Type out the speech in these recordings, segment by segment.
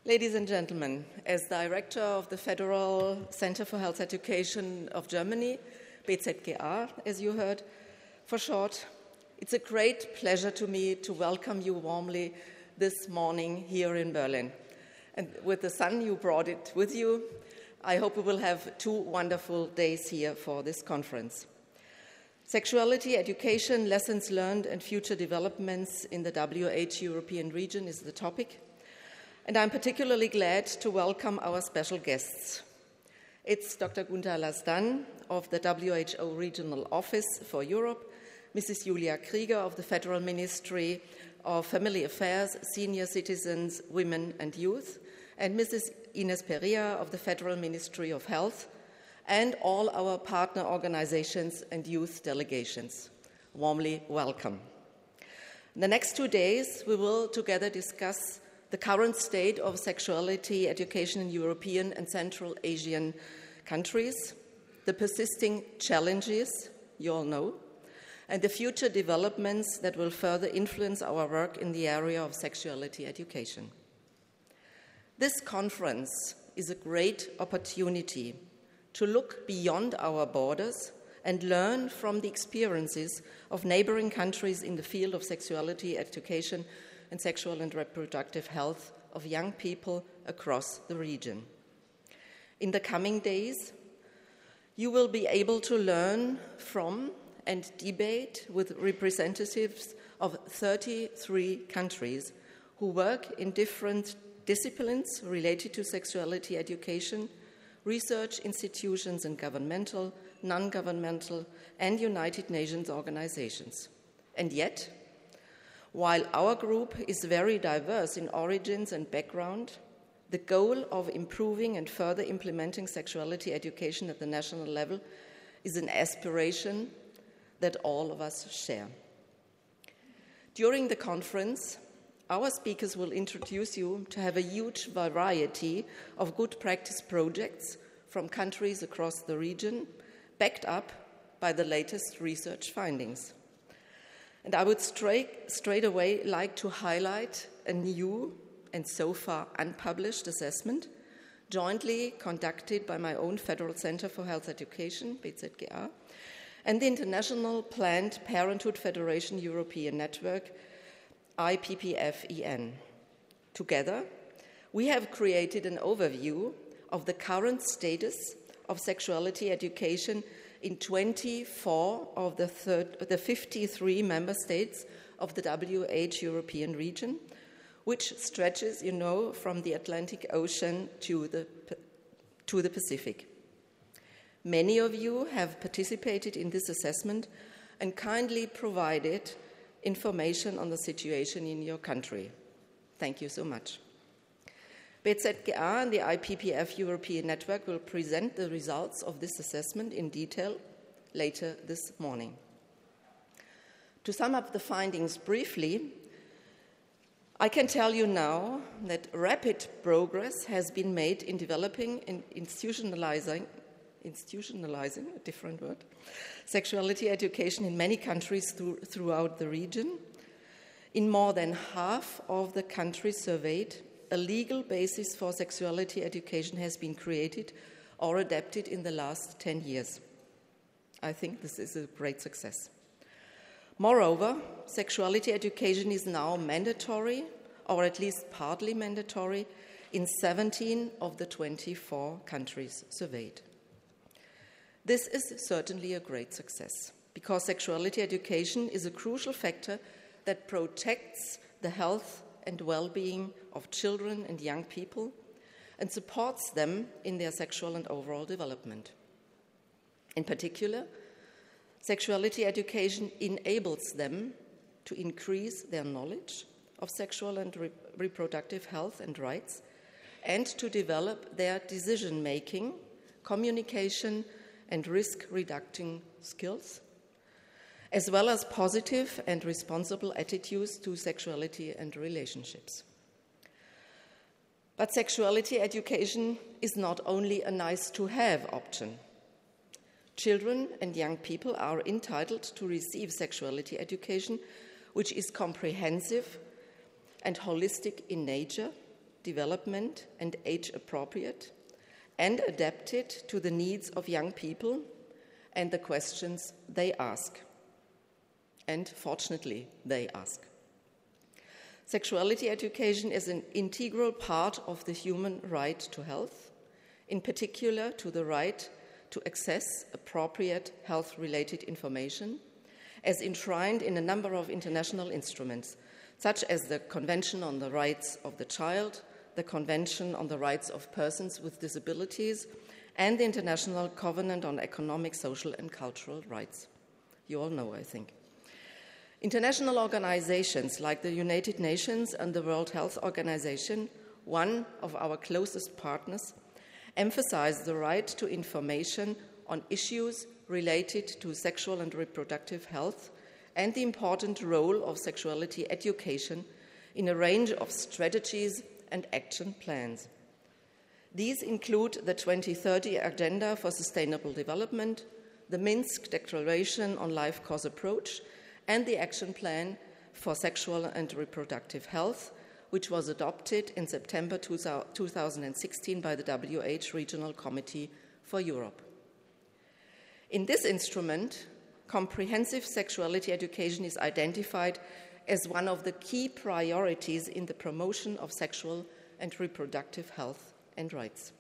Ladies and gentlemen, as Director of the Federal Center for Health Education of Germany, BZGA, as you heard for short, it's a great pleasure to me to welcome you warmly this morning here in Berlin. And with the sun, you brought it with you. I hope we will have 2 wonderful days here for this conference. Sexuality, education, lessons learned, and future developments in the WH European region is the topic. And I'm particularly glad to welcome our special guests. It's Dr. Gunther Lasdan of the WHO Regional Office for Europe, Mrs. Julia Krieger of the Federal Ministry of Family Affairs, Senior Citizens, Women and Youth, and Mrs. Ines Perea of the Federal Ministry of Health, and all our partner organizations and youth delegations. Warmly welcome. In the next 2 days, we will together discuss the current state of sexuality education in European and Central Asian countries, the persisting challenges you all know, and the future developments that will further influence our work in the area of sexuality education. This conference is a great opportunity to look beyond our borders and learn from the experiences of neighboring countries in the field of sexuality education and sexual and reproductive health of young people across the region. In the coming days, you will be able to learn from and debate with representatives of 33 countries who work in different disciplines related to sexuality education, research institutions and governmental, non-governmental, and United Nations organizations. And yet, while our group is very diverse in origins and background, the goal of improving and further implementing sexuality education at the national level is an aspiration that all of us share. During the conference, our speakers will introduce you to have a huge variety of good practice projects from countries across the region, backed up by the latest research findings. And I would straight away like to highlight a new and so far unpublished assessment jointly conducted by my own Federal Center for Health Education, BZGA, and the International Planned Parenthood Federation European Network, IPPF-EN. Together, we have created an overview of the current status of sexuality education in 24 of the 53 member states of the WH European region, which stretches, from the Atlantic Ocean to the Pacific. Many of you have participated in this assessment and kindly provided information on the situation in your country. Thank you so much. BZGA and the IPPF European Network will present the results of this assessment in detail later this morning. To sum up the findings briefly, I can tell you now that rapid progress has been made in developing and institutionalizing, a different word, sexuality education in many countries throughout the region. In more than half of the countries surveyed, a legal basis for sexuality education has been created or adapted in the last 10 years. I think this is a great success. Moreover, sexuality education is now mandatory, or at least partly mandatory, in 17 of the 24 countries surveyed. This is certainly a great success, because sexuality education is a crucial factor that protects the health and well-being of children and young people and supports them in their sexual and overall development. In particular, sexuality education enables them to increase their knowledge of sexual and reproductive health and rights and to develop their decision-making, communication, and risk-reducing skills, as well as positive and responsible attitudes to sexuality and relationships. But sexuality education is not only a nice-to-have option. Children and young people are entitled to receive sexuality education, which is comprehensive and holistic in nature development, and age-appropriate, and adapted to the needs of young people and the questions they ask. And fortunately, they ask. Sexuality education is an integral part of the human right to health, in particular to the right to access appropriate health-related information, as enshrined in a number of international instruments, such as the Convention on the Rights of the Child, the Convention on the Rights of Persons with Disabilities, and the International Covenant on Economic, Social, and Cultural Rights. You all know, I think. International organizations like the United Nations and the World Health Organization, one of our closest partners, emphasize the right to information on issues related to sexual and reproductive health and the important role of sexuality education in a range of strategies and action plans. These include the 2030 Agenda for Sustainable Development, the Minsk Declaration on Life Course Approach, and the Action Plan for Sexual and Reproductive Health, which was adopted in September 2016 by the WHO Regional Committee for Europe. In this instrument, comprehensive sexuality education is identified as one of the key priorities in the promotion of sexual and reproductive health and rights.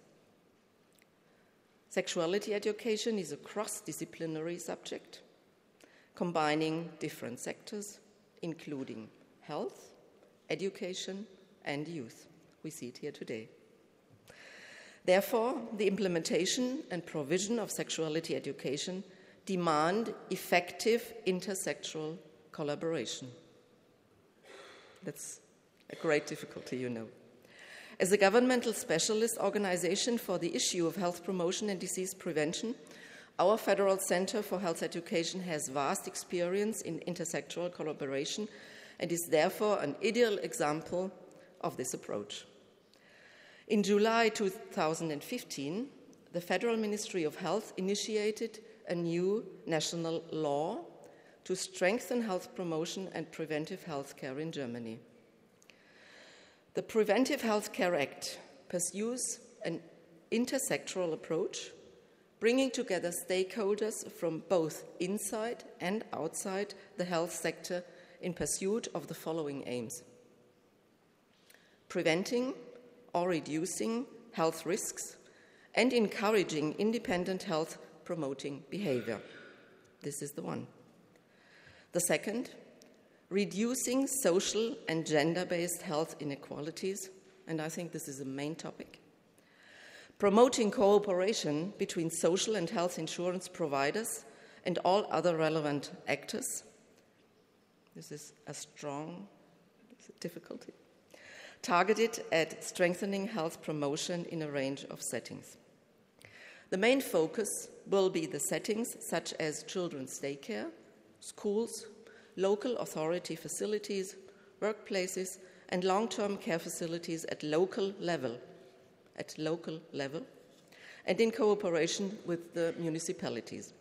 Sexuality education is a cross-disciplinary subject, combining different sectors, including health, education, and youth. We see it here today. Therefore, the implementation and provision of sexuality education demand effective intersectoral collaboration. That's a great difficulty, you know. As a governmental specialist organization for the issue of health promotion and disease prevention, our Federal Center for Health Education has vast experience in intersectoral collaboration and is therefore an ideal example of this approach. In July 2015, the Federal Ministry of Health initiated a new national law to strengthen health promotion and preventive health care in Germany. The Preventive Health Care Act pursues an intersectoral approach, bringing together stakeholders from both inside and outside the health sector in pursuit of the following aims: preventing or reducing health risks and encouraging independent health promoting behavior. This is the one. The second, reducing social and gender-based health inequalities, and I think this is a main topic. Promoting cooperation between social and health insurance providers and all other relevant actors. This is a strong difficulty. Targeted at strengthening health promotion in a range of settings. The main focus will be the settings such as children's daycare, schools, local authority facilities, workplaces, and long-term care facilities at local level, and in cooperation with the municipalities.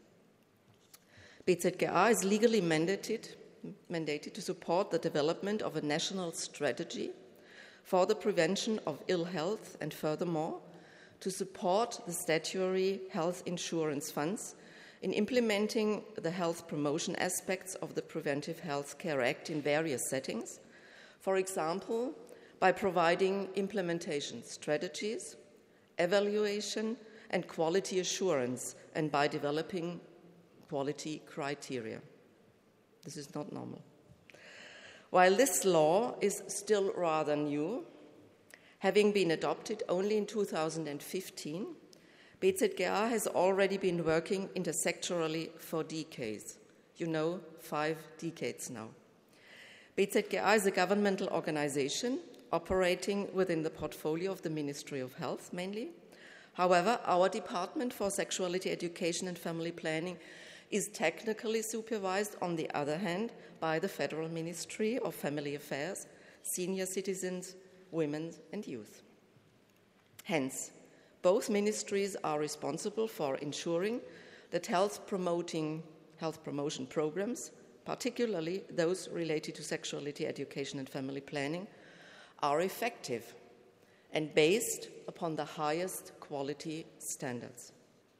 BZGA is legally mandated to support the development of a national strategy for the prevention of ill health and furthermore to support the statutory health insurance funds in implementing the health promotion aspects of the Preventive Health Care Act in various settings, for example, by providing implementation strategies, evaluation, and quality assurance, and by developing quality criteria. This is not normal. While this law is still rather new, having been adopted only in 2015, BZGA has already been working intersectorally for decades. 5 decades now. BZGA is a governmental organization operating within the portfolio of the Ministry of Health mainly. However, our Department for Sexuality Education and Family Planning is technically supervised, on the other hand, by the Federal Ministry of Family Affairs, Senior Citizens, Women and Youth. Hence, both ministries are responsible for ensuring that health promotion programs, particularly those related to sexuality education and family planning, are effective and based upon the highest quality standards.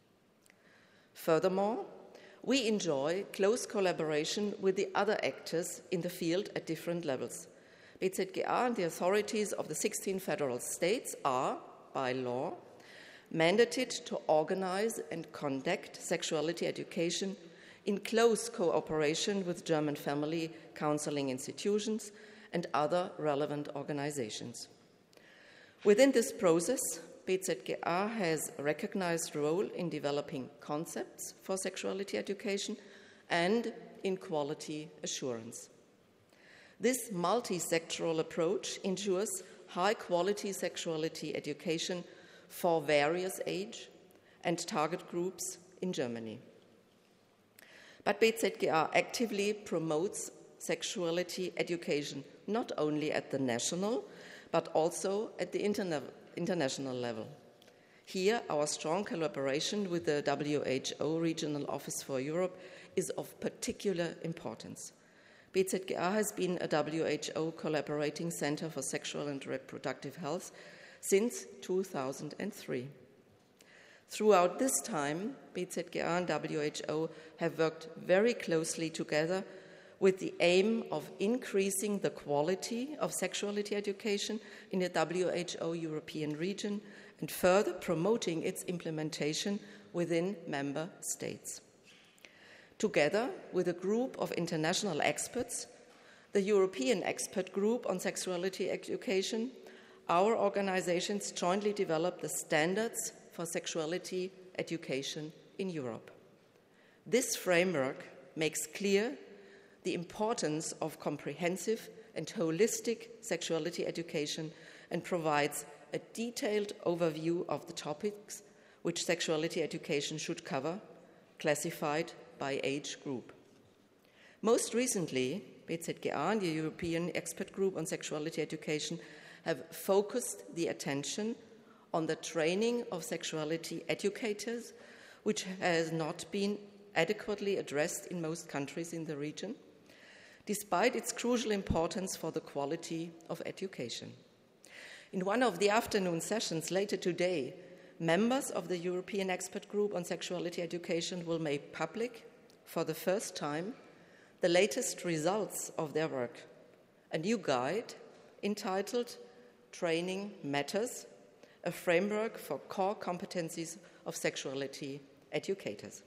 Furthermore, we enjoy close collaboration with the other actors in the field at different levels. BZgA and the authorities of the 16 federal states are, by law, mandated to organize and conduct sexuality education in close cooperation with German family counseling institutions and other relevant organizations. Within this process, BZgA has a recognized role in developing concepts for sexuality education and in quality assurance. This multi-sectoral approach ensures high-quality sexuality education for various age and target groups in Germany. But BZgA actively promotes sexuality education not only at the national, but also at the international level. Here, our strong collaboration with the WHO Regional Office for Europe is of particular importance. BZgA has been a WHO collaborating center for sexual and reproductive health since 2003. Throughout this time, BZgA and WHO have worked very closely together with the aim of increasing the quality of sexuality education in the WHO European region and further promoting its implementation within member states. Together with a group of international experts, the European Expert Group on Sexuality Education, our organizations jointly developed the standards for sexuality education in Europe. This framework makes clear the importance of comprehensive and holistic sexuality education and provides a detailed overview of the topics which sexuality education should cover, classified by age group. Most recently, BZgA and the European Expert Group on Sexuality Education have focused the attention on the training of sexuality educators, which has not been adequately addressed in most countries in the region, despite its crucial importance for the quality of education. In one of the afternoon sessions later today, members of the European Expert Group on Sexuality Education will make public, for the first time, the latest results of their work, a new guide entitled Training Matters, a framework for core competencies of sexuality educators.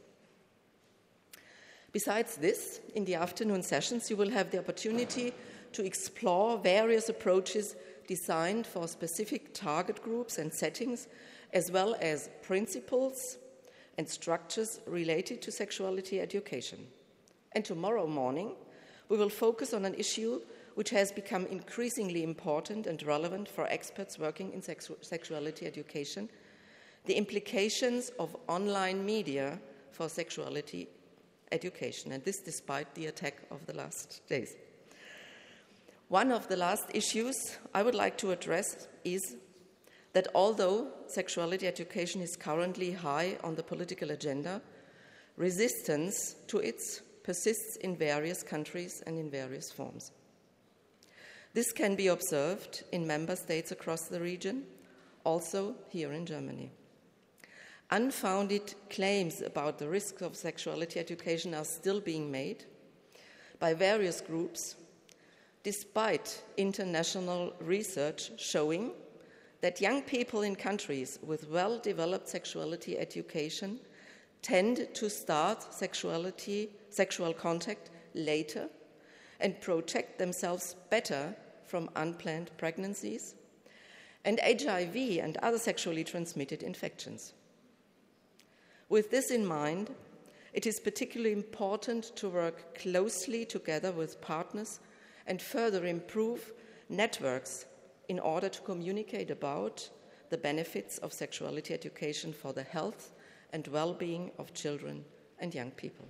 Besides this, in the afternoon sessions, you will have the opportunity to explore various approaches designed for specific target groups and settings, as well as principles and structures related to sexuality education. And tomorrow morning, we will focus on an issue which has become increasingly important and relevant for experts working in sexuality education, the implications of online media for sexuality education, and this despite the attack of the last days. One of the last issues I would like to address is that although sexuality education is currently high on the political agenda, resistance to it persists in various countries and in various forms. This can be observed in member states across the region, also here in Germany. Unfounded claims about the risks of sexuality education are still being made by various groups, despite international research showing that young people in countries with well-developed sexuality education tend to start sexual contact later and protect themselves better from unplanned pregnancies and HIV and other sexually transmitted infections. With this in mind, it is particularly important to work closely together with partners and further improve networks in order to communicate about the benefits of sexuality education for the health and well-being of children and young people.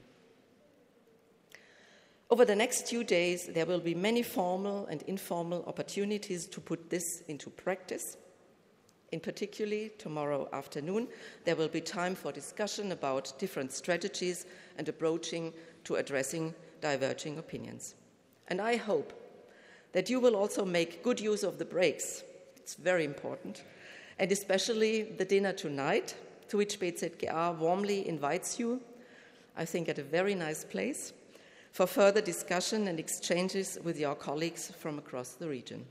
Over the next few days, there will be many formal and informal opportunities to put this into practice. In particular, tomorrow afternoon, there will be time for discussion about different strategies and approaching to addressing diverging opinions. And I hope that you will also make good use of the breaks It's very important. And especially the dinner tonight, to which BZGA warmly invites you, I think at a very nice place, for further discussion and exchanges with your colleagues from across the region.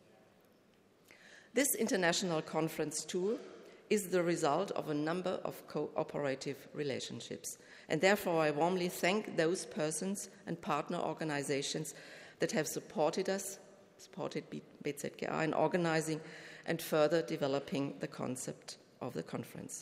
This international conference too is the result of a number of cooperative relationships. And therefore, I warmly thank those persons and partner organizations that have supported BZGA in organizing and further developing the concept of the conference.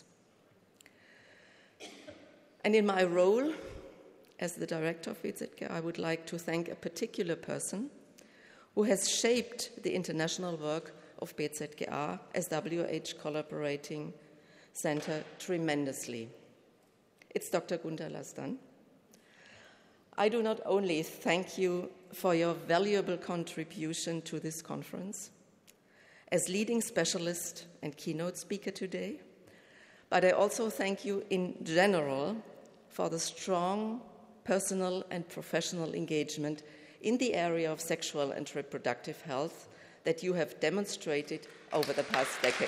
And in my role as the director of BZGA, I would like to thank a particular person who has shaped the international work of BZGA as WHO Collaborating Center tremendously. It's Dr. Gunther Lastan. I do not only thank you for your valuable contribution to this conference as leading specialist and keynote speaker today, but I also thank you in general for the strong personal and professional engagement in the area of sexual and reproductive health that you have demonstrated over the past decades.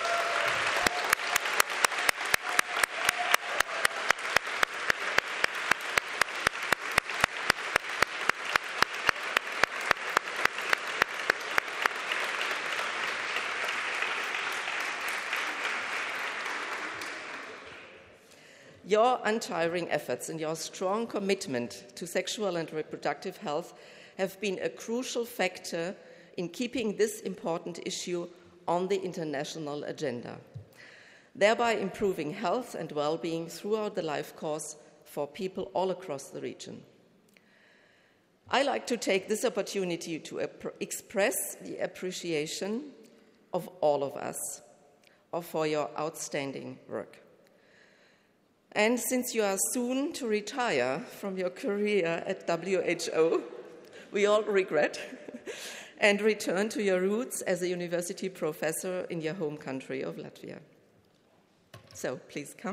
Your untiring efforts and your strong commitment to sexual and reproductive health have been a crucial factor in keeping this important issue on the international agenda, thereby improving health and well-being throughout the life course for people all across the region. I like to take this opportunity to express the appreciation of all of us for your outstanding work. And since you are soon to retire from your career at WHO, we all regret, and return to your roots as a university professor in your home country of Latvia. So please come.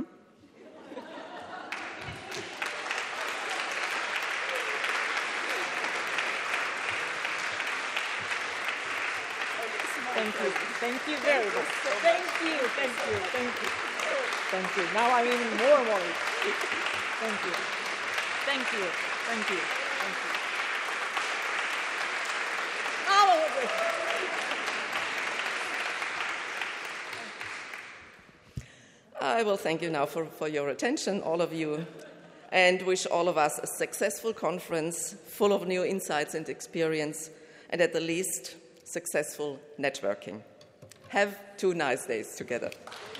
Thank you. Thank you very much. Thank you. Thank you. Thank you. Thank you. Now I'm even more worried. Thank you. Thank you. Thank you. Thank you. I will thank you now for your attention, all of you, and wish all of us a successful conference full of new insights and experience, and at the least, successful networking. Have 2 nice days together.